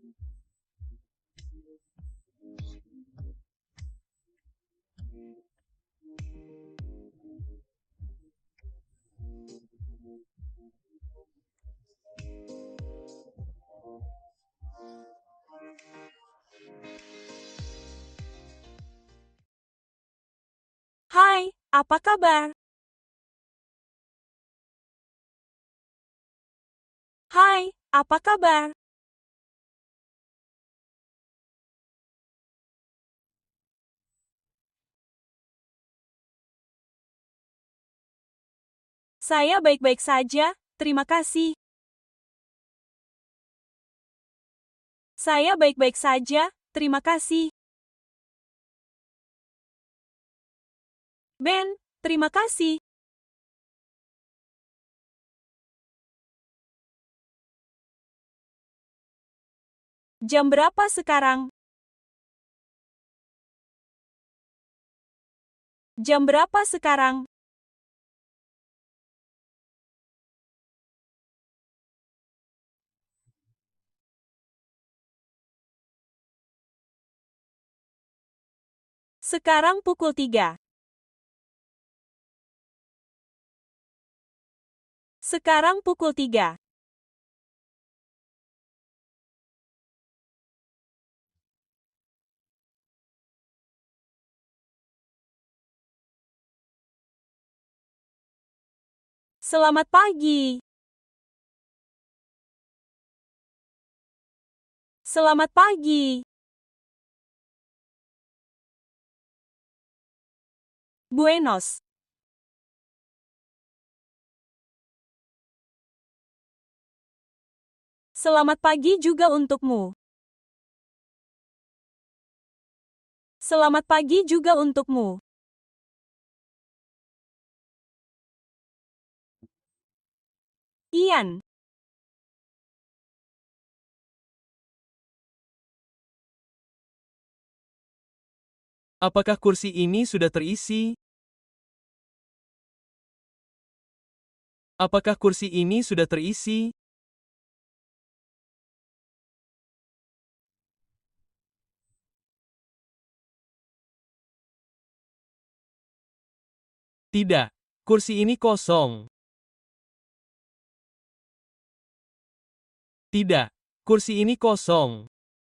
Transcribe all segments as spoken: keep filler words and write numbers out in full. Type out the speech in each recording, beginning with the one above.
Hai, apa kabar? Hai, apa kabar? Saya baik-baik saja, terima kasih. Saya baik-baik saja, terima kasih. Ben, terima kasih. Jam berapa sekarang? Jam berapa sekarang? Sekarang pukul tiga. Sekarang pukul tiga. Selamat pagi. Selamat pagi. Buenos. Selamat pagi juga untukmu. Selamat pagi juga untukmu. Ian. Apakah kursi ini sudah terisi? Apakah kursi ini sudah terisi? Tidak. Kursi ini kosong. Tidak. Kursi ini kosong.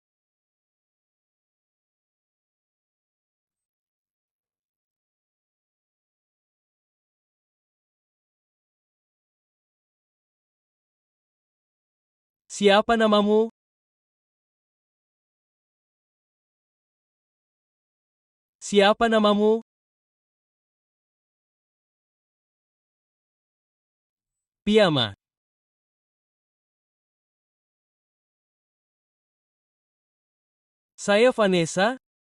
Siapa namamu? Siapa namamu? Piyama. Saya Vanessa.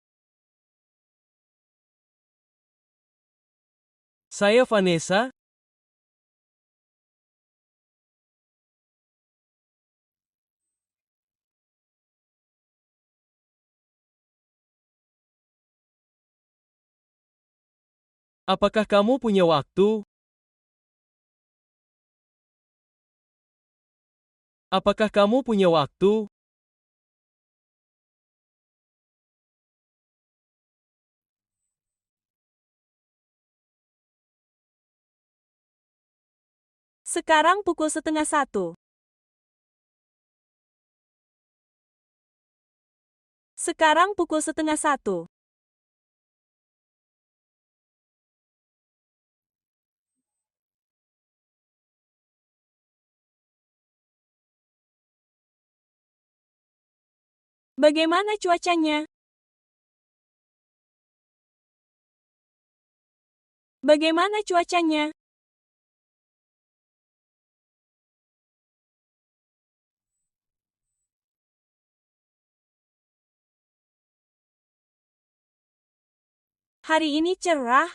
Saya Vanessa. Apakah kamu punya waktu? Apakah kamu punya waktu? Sekarang pukul setengah satu. Sekarang pukul setengah satu. Bagaimana cuacanya? Bagaimana cuacanya? Hari ini cerah.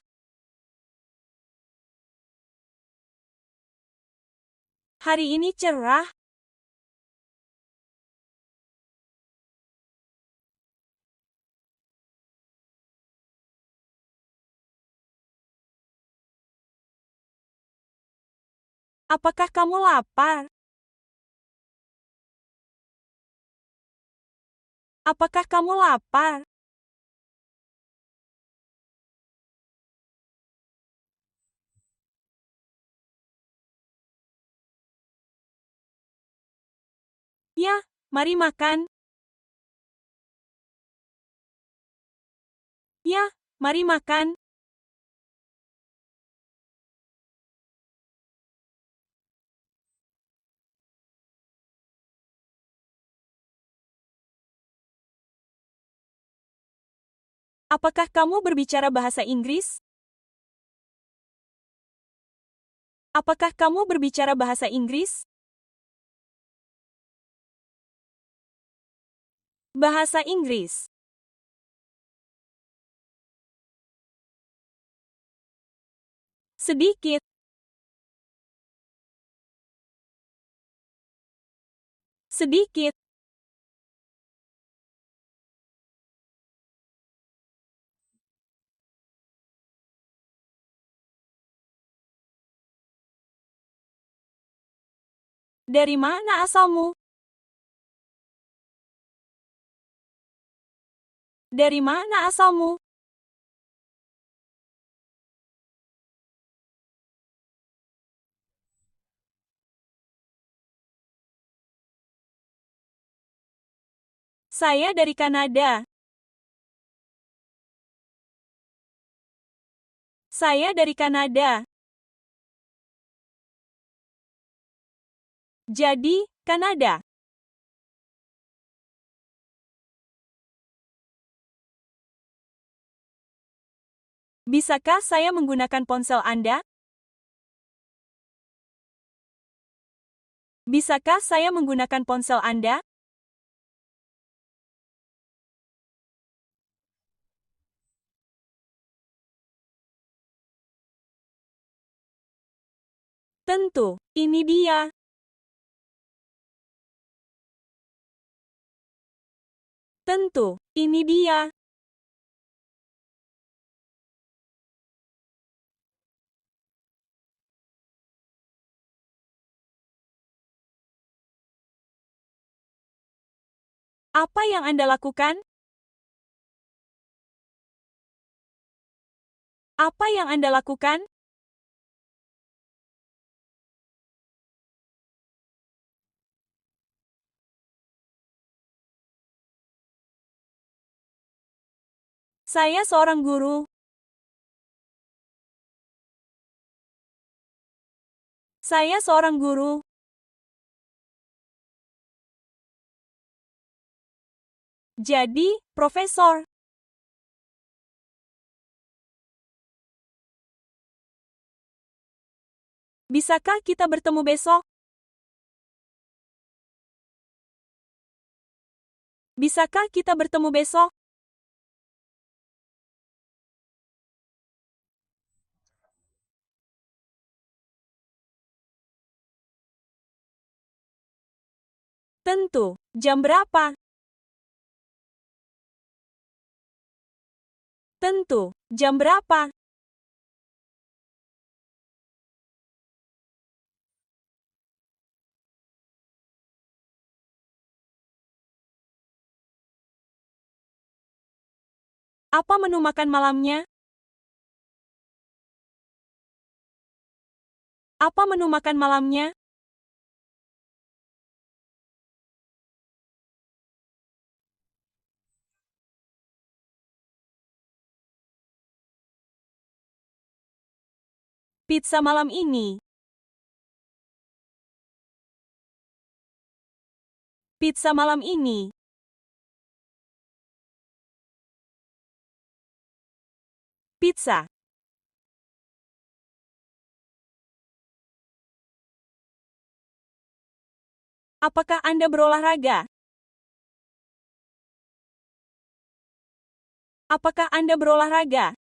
Hari ini cerah. Apakah kamu lapar? Apakah kamu lapar? Ya, mari makan. Ya, mari makan. Apakah kamu berbicara bahasa Inggris? Apakah kamu berbicara bahasa Inggris? Bahasa Inggris. Sedikit. Sedikit. Dari mana asalmu? Dari mana asalmu? Saya dari Kanada. Saya dari Kanada. Jadi, Kanada. Bisakah saya menggunakan ponsel Anda? Bisakah saya menggunakan ponsel Anda? Tentu, ini dia. Tentu, ini dia. Apa yang Anda lakukan? Apa yang Anda lakukan? Saya seorang guru. Saya seorang guru. Jadi, Profesor. Bisakah kita bertemu besok? Bisakah kita bertemu besok? Tentu. Jam berapa? Tentu. Jam berapa? Apa menu makan malamnya? Apa menu makan malamnya? Pizza malam ini. Pizza malam ini. Pizza. Apakah Anda berolahraga? Apakah Anda berolahraga?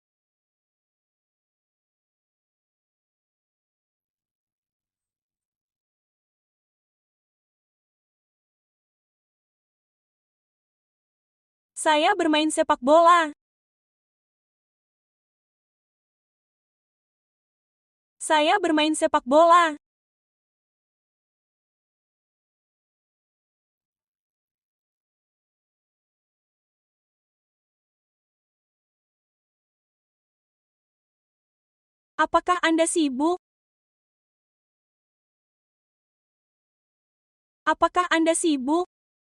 Saya bermain sepak bola. Saya bermain sepak bola. Apakah Anda sibuk? Apakah Anda sibuk?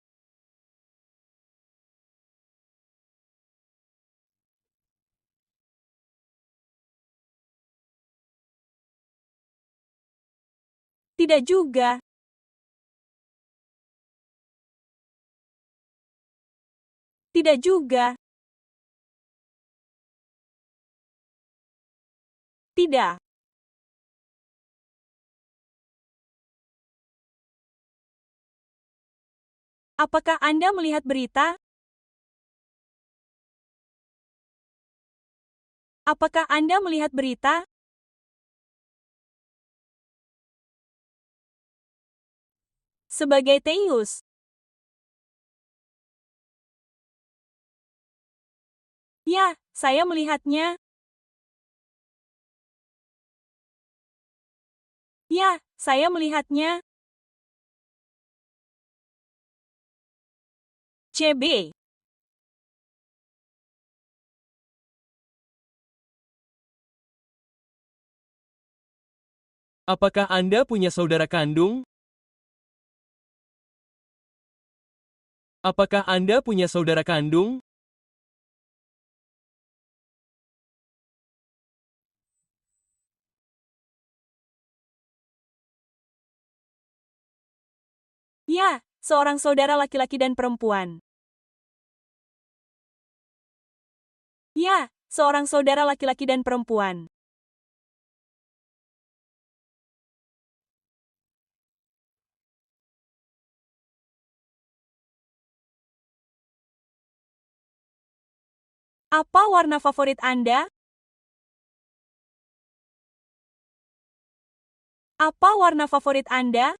Tidak juga. Tidak juga. Tidak. Apakah Anda melihat berita? Apakah Anda melihat berita? Sebagai Teus. Ya, saya melihatnya. Ya, saya melihatnya. C B. Apakah Anda punya saudara kandung? Apakah Anda punya saudara kandung? Ya, seorang saudara laki-laki dan perempuan. Ya, seorang saudara laki-laki dan perempuan. Apa warna favorit Anda? Apa warna favorit Anda?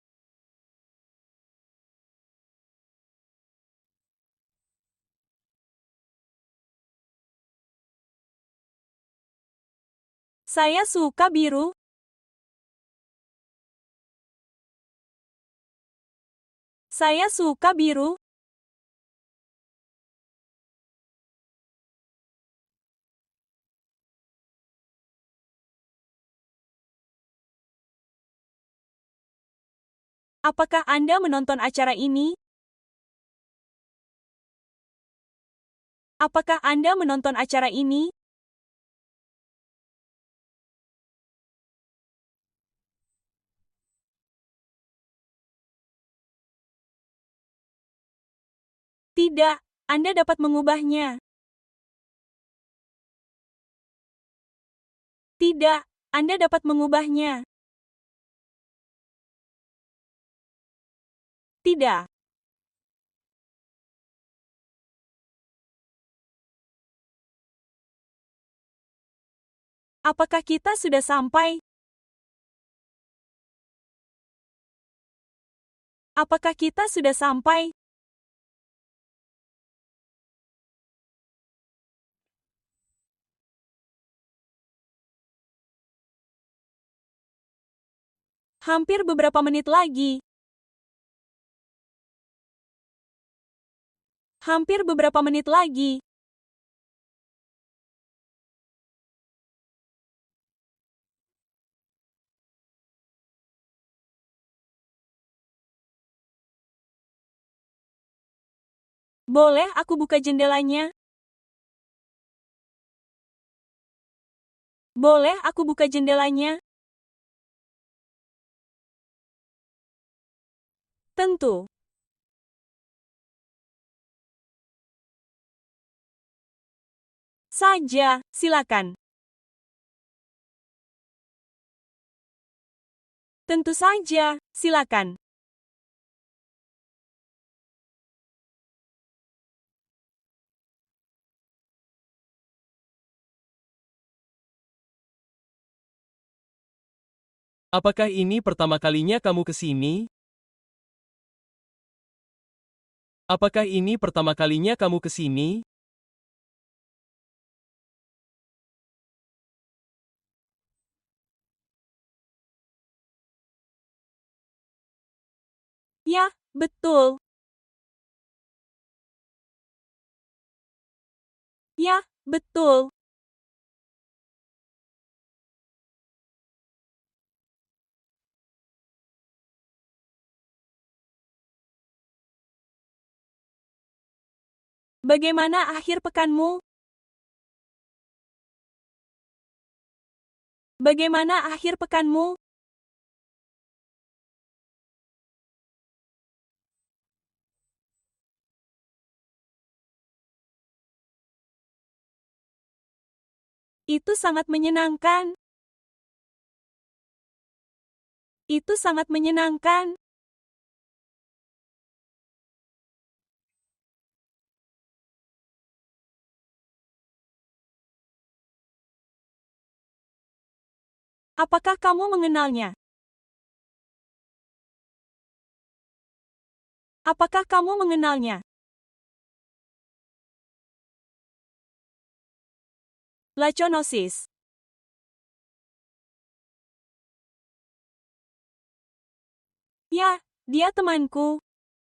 Saya suka biru. Saya suka biru. Apakah Anda menonton acara ini? Apakah Anda menonton acara ini? Tidak, Anda dapat mengubahnya. Tidak, Anda dapat mengubahnya. Tidak. Apakah kita sudah sampai? Apakah kita sudah sampai? Hampir beberapa menit lagi. Hampir beberapa menit lagi. Boleh aku buka jendelanya? Boleh aku buka jendelanya? Tentu. Saja, silakan. Tentu saja, silakan. Apakah ini pertama kalinya kamu ke sini? Apakah ini pertama kalinya kamu ke sini? Ya, betul. Ya, betul. Bagaimana akhir pekanmu? Bagaimana akhir pekanmu? Itu sangat menyenangkan. Itu sangat menyenangkan. Apakah kamu mengenalnya? Apakah kamu mengenalnya? Laconosis. Ya, dia temanku.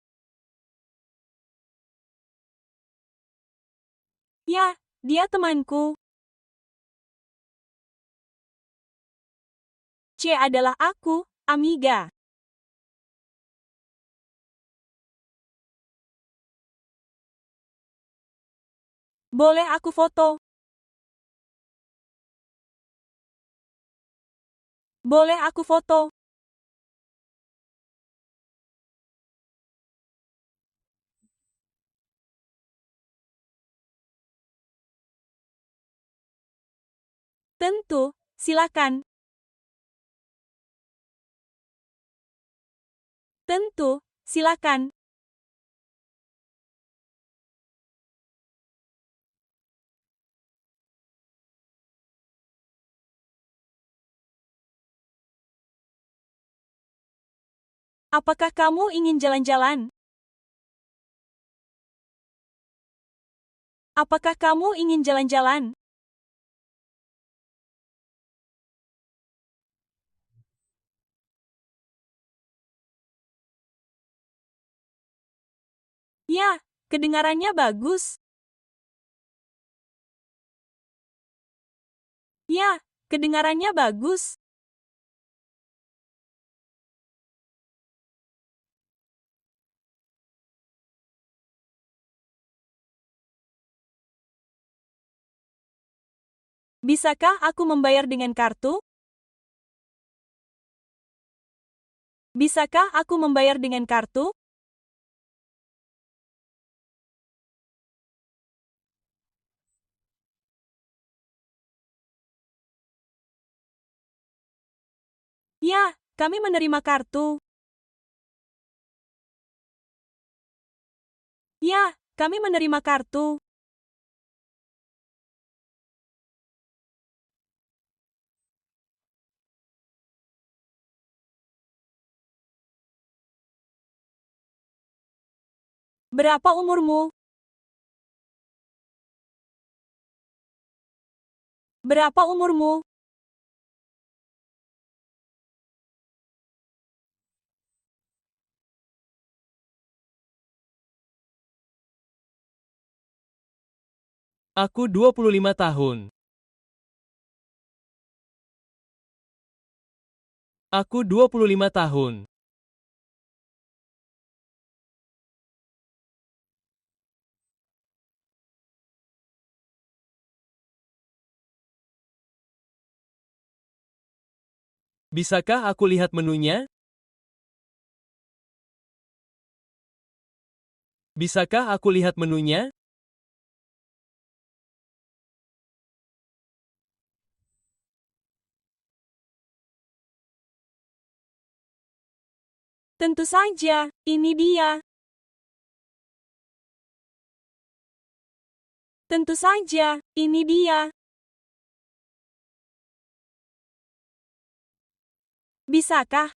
Ya, dia temanku. C adalah aku, Amiga. Boleh aku foto? Boleh aku foto? Tentu, silakan. Tentu, silakan. Apakah kamu ingin jalan-jalan? Apakah kamu ingin jalan-jalan? Ya, kedengarannya bagus. Ya, kedengarannya bagus. Bisakah aku membayar dengan kartu? Bisakah aku membayar dengan kartu? Ya, kami menerima kartu. Ya, kami menerima kartu. Berapa umurmu? Berapa umurmu? Aku dua puluh lima tahun. Aku dua puluh lima tahun. Bisakah aku lihat menunya? Bisakah aku lihat menunya? Tentu saja, ini dia. Tentu saja, ini dia. Bisakah?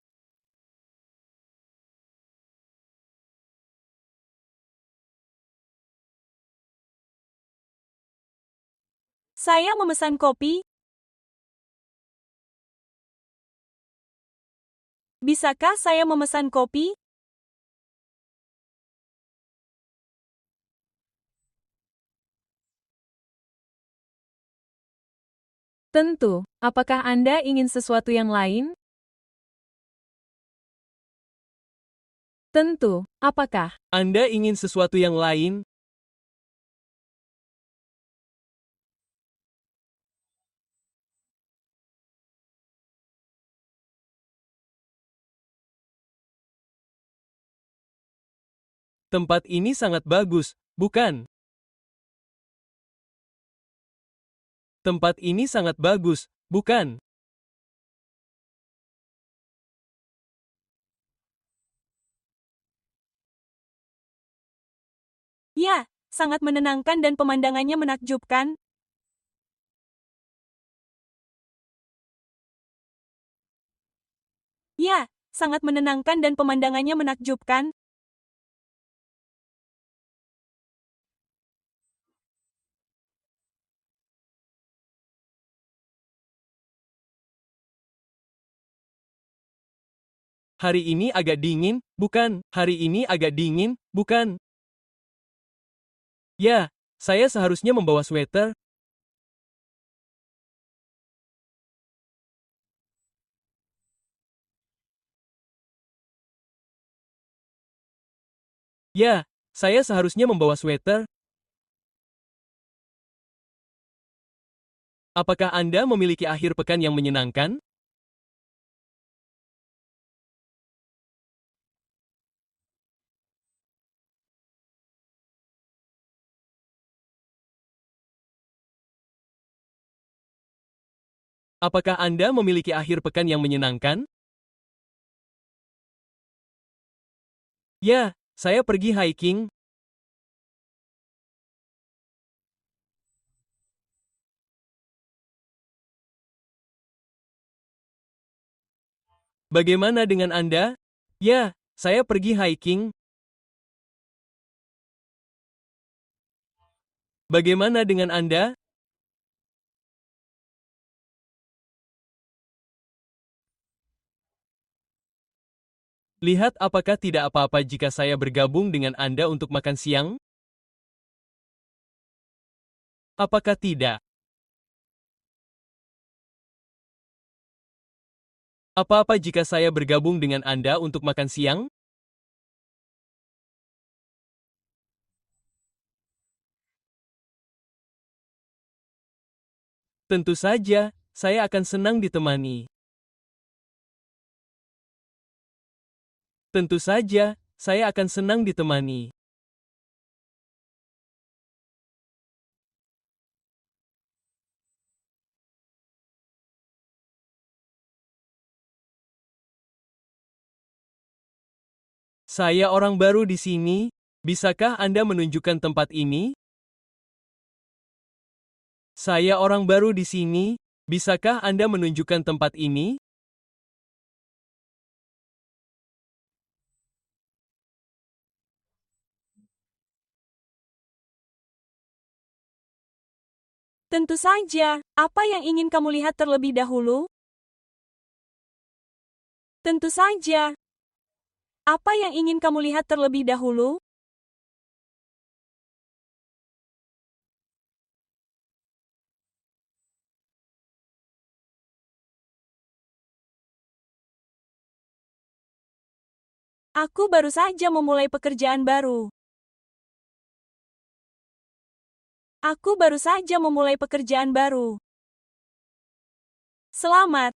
Saya memesan kopi. Bisakah saya memesan kopi? Tentu. Apakah Anda ingin sesuatu yang lain? Tentu. Apakah Anda ingin sesuatu yang lain? Tempat ini sangat bagus, bukan? Tempat ini sangat bagus, bukan? Ya, sangat menenangkan dan pemandangannya menakjubkan. Ya, sangat menenangkan dan pemandangannya menakjubkan. Hari ini agak dingin, bukan? Hari ini agak dingin, bukan? Ya, saya seharusnya membawa sweater. Ya, saya seharusnya membawa sweater. Apakah Anda memiliki akhir pekan yang menyenangkan? Apakah Anda memiliki akhir pekan yang menyenangkan? Ya, saya pergi hiking. Bagaimana dengan Anda? Ya, saya pergi hiking. Bagaimana dengan Anda? Lihat apakah tidak apa-apa jika saya bergabung dengan Anda untuk makan siang? Apakah tidak? Apa-apa jika saya bergabung dengan Anda untuk makan siang? Tentu saja, saya akan senang ditemani. Tentu saja, saya akan senang ditemani. Saya orang baru di sini. Bisakah Anda menunjukkan tempat ini? Saya orang baru di sini. Bisakah Anda menunjukkan tempat ini? Tentu saja. Apa yang ingin kamu lihat terlebih dahulu? Tentu saja. Apa yang ingin kamu lihat terlebih dahulu? Aku baru saja memulai pekerjaan baru. Aku baru saja memulai pekerjaan baru. Selamat.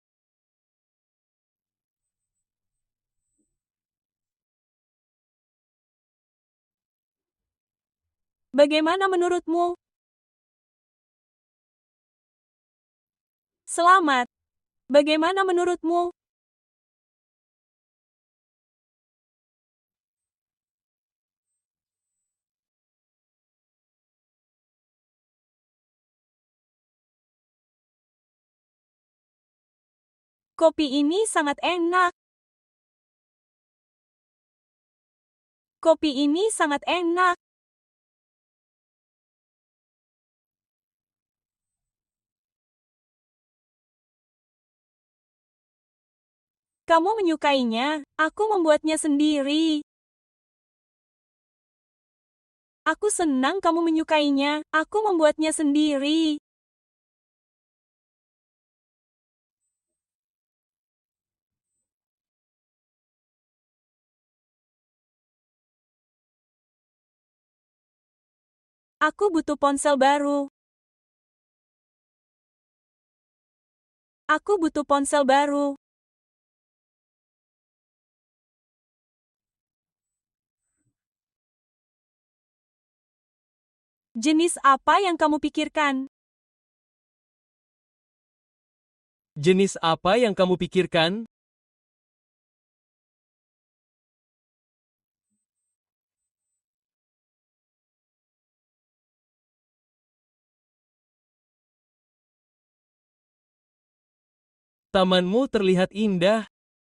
Bagaimana menurutmu? Selamat. Bagaimana menurutmu? Kopi ini sangat enak. Kopi ini sangat enak. Kamu menyukainya? Aku membuatnya sendiri. Aku senang kamu menyukainya. Aku membuatnya sendiri. Aku butuh ponsel baru. Aku butuh ponsel baru. Jenis apa yang kamu pikirkan? Jenis apa yang kamu pikirkan? Tamanmu terlihat indah.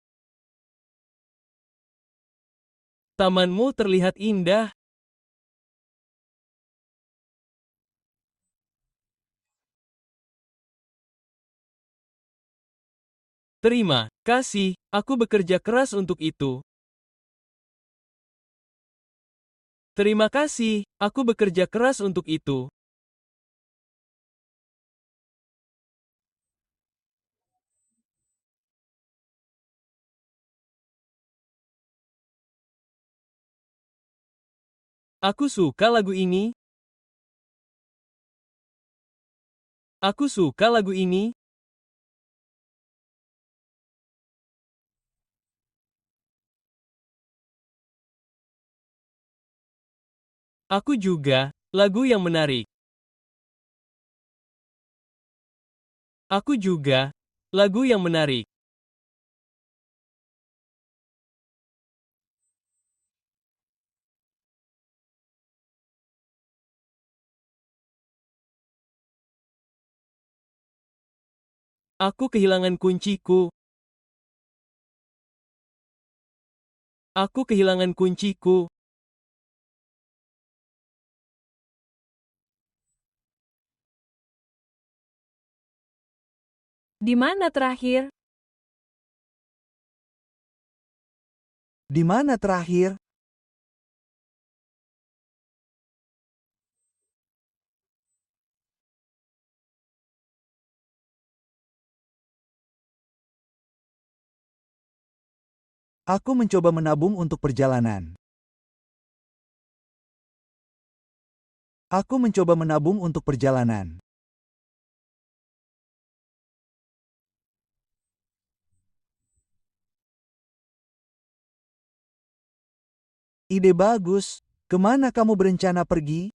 Tamanmu terlihat indah. Terima kasih, aku bekerja keras untuk itu. Terima kasih, aku bekerja keras untuk itu. Aku suka lagu ini. Aku suka lagu ini. Aku juga. Lagu yang menarik. Aku juga. Lagu yang menarik. Aku kehilangan kunciku. Aku kehilangan kunciku. Di mana terakhir? Di mana terakhir? Aku mencoba menabung untuk perjalanan. Aku mencoba menabung untuk perjalanan. Ide bagus. Kemana kamu berencana pergi?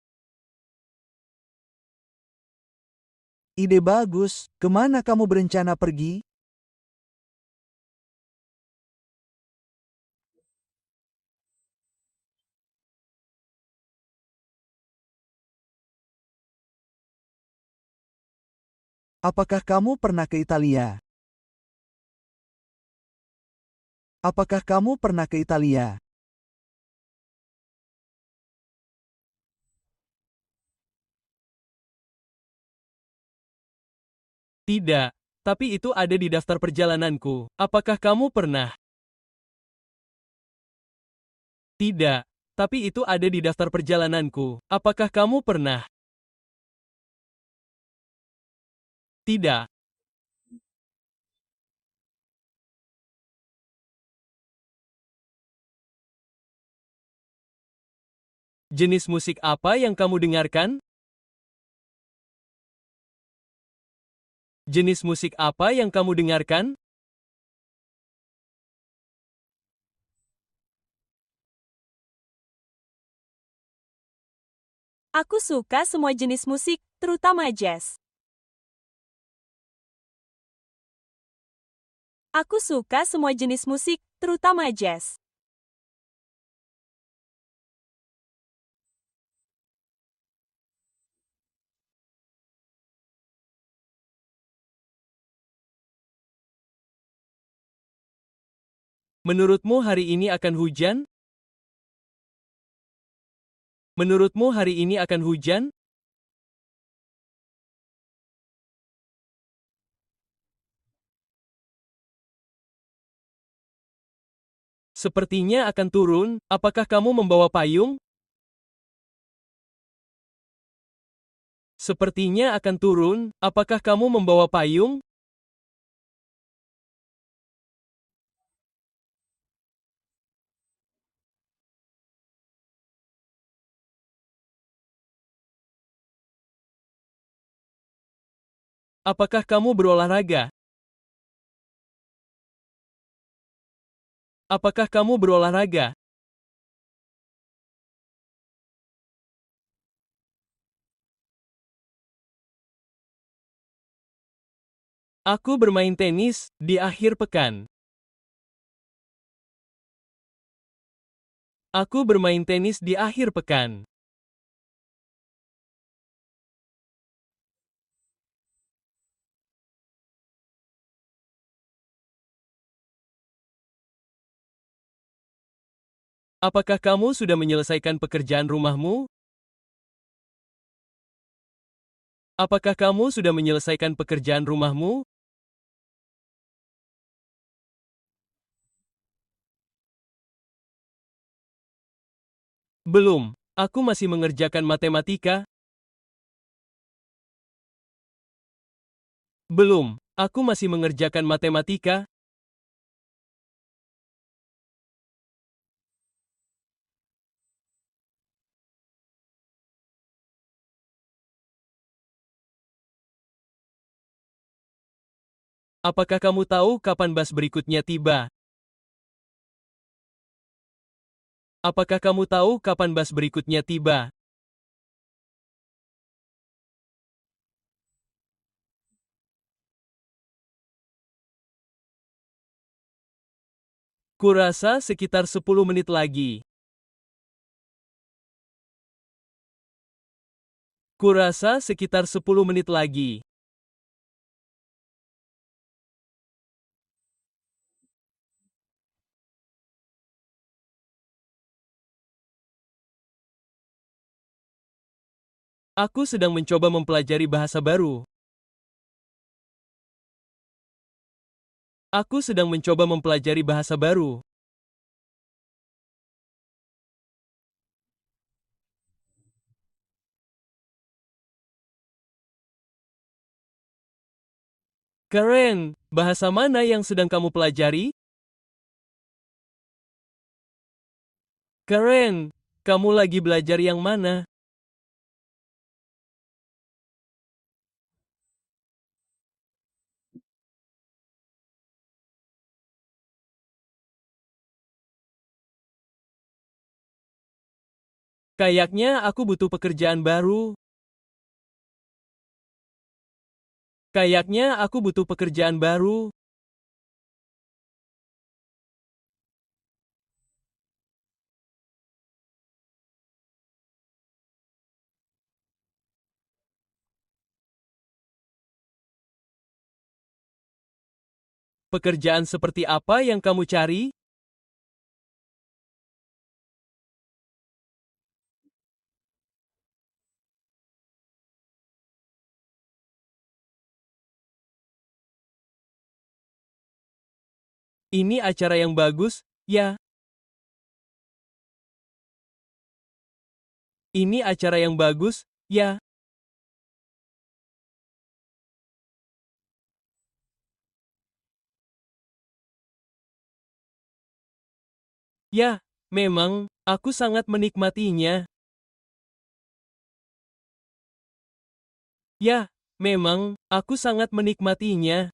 Ide bagus. Kemana kamu berencana pergi? Apakah kamu pernah ke Italia? Apakah kamu pernah ke Italia? Tidak, tapi itu ada di daftar perjalananku. Apakah kamu pernah? Tidak, tapi itu ada di daftar perjalananku. Apakah kamu pernah? Tidak. Jenis musik apa yang kamu dengarkan? Jenis musik apa yang kamu dengarkan? Aku suka semua jenis musik, terutama jazz. Aku suka semua jenis musik, terutama jazz. Menurutmu hari ini akan hujan? Menurutmu hari ini akan hujan? Sepertinya akan turun. Apakah kamu membawa payung? Sepertinya akan turun. Apakah kamu membawa payung? Apakah kamu berolahraga? Apakah kamu berolahraga? Aku bermain tenis di akhir pekan. Aku bermain tenis di akhir pekan. Apakah kamu sudah menyelesaikan pekerjaan rumahmu? Apakah kamu sudah menyelesaikan pekerjaan rumahmu? Belum. Aku masih mengerjakan matematika. Belum. Aku masih mengerjakan matematika. Apakah kamu tahu kapan bus berikutnya tiba? Apakah kamu tahu kapan bus berikutnya tiba? Kurasa sekitar sepuluh menit lagi. Kurasa sekitar sepuluh menit lagi. Aku sedang mencoba mempelajari bahasa baru. Aku sedang mencoba mempelajari bahasa baru. Keren! Bahasa mana yang sedang kamu pelajari? Keren! Kamu lagi belajar yang mana? Kayaknya aku butuh pekerjaan baru. Kayaknya aku butuh pekerjaan baru. Pekerjaan seperti apa yang kamu cari? Ini acara yang bagus, ya. Ini acara yang bagus, ya. Ya, memang, aku sangat menikmatinya. Ya, memang, aku sangat menikmatinya.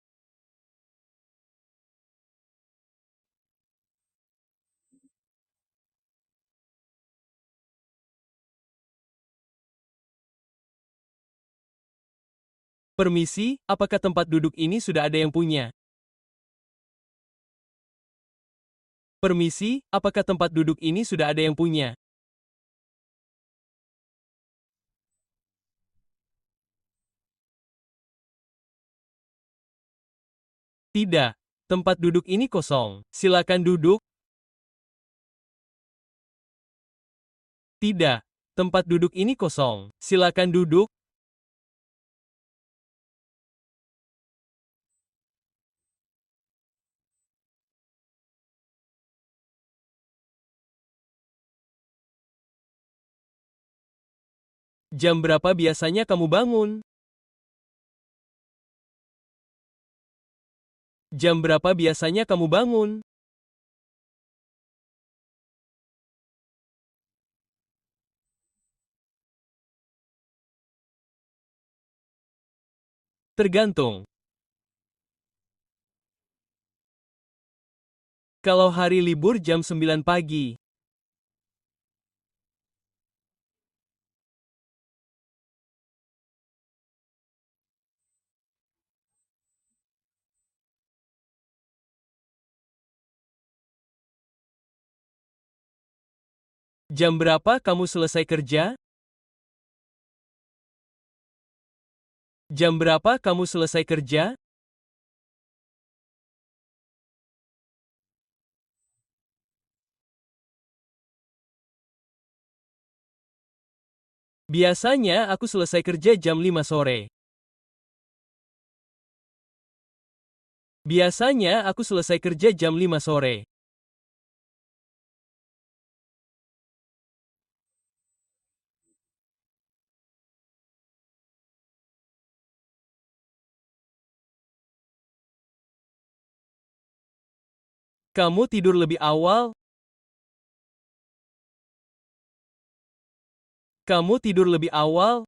Permisi, apakah tempat duduk ini sudah ada yang punya? Permisi, apakah tempat duduk ini sudah ada yang punya? Tidak. Tempat duduk ini kosong. Silakan duduk. Tidak. Tempat duduk ini kosong. Silakan duduk. Jam berapa biasanya kamu bangun? Jam berapa biasanya kamu bangun? Tergantung. Kalau hari libur jam sembilan pagi. Jam berapa kamu selesai kerja? Jam berapa kamu selesai kerja? Biasanya aku selesai kerja jam lima sore. Biasanya aku selesai kerja jam lima sore. Kamu tidur lebih awal? Kamu tidur lebih awal?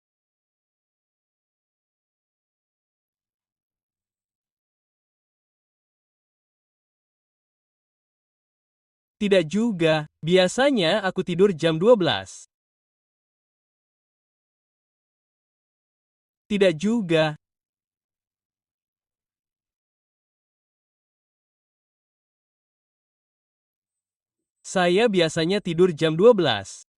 Tidak juga. Biasanya aku tidur jam dua belas. Tidak juga. Saya biasanya tidur jam dua belas.